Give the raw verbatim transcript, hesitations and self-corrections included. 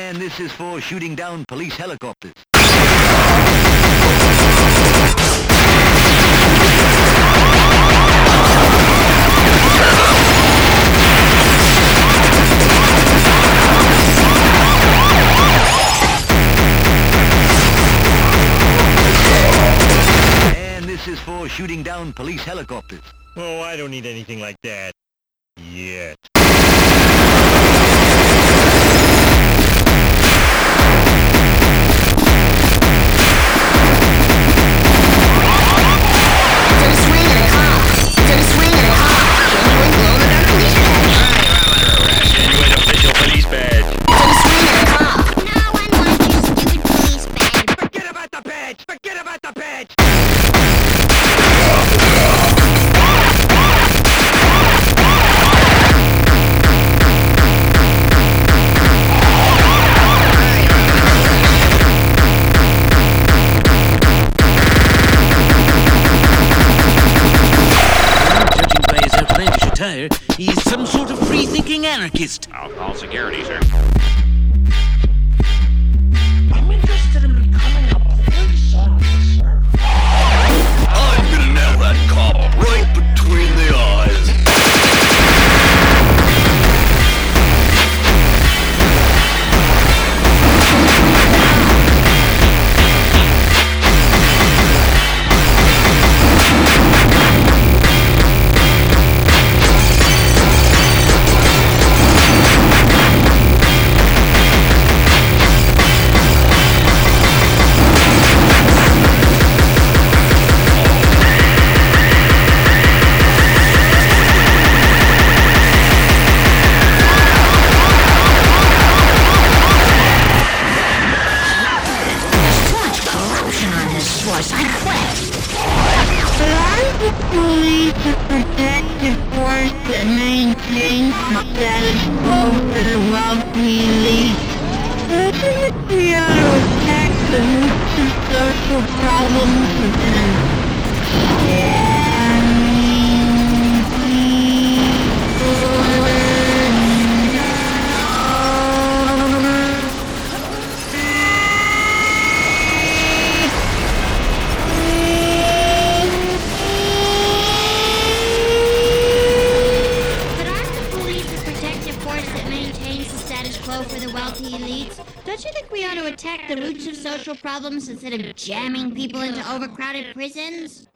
And this is for shooting down police helicopters. And this is for shooting down police helicopters. Oh, I don't need anything like that. Yet. He's some sort of free-thinking anarchist. I'll call security, sir. I'm interested in becoming a police officer. I'm gonna nail that cop right between the eyes. I quit. But I'm the police a protective force that maintains the status quo for the wealthy elite. Doesn't we ought to attack the roots of social problems within? Yeah, I mean, people. For the wealthy elites, don't you think we ought to attack the roots of social problems instead of jamming people into overcrowded prisons?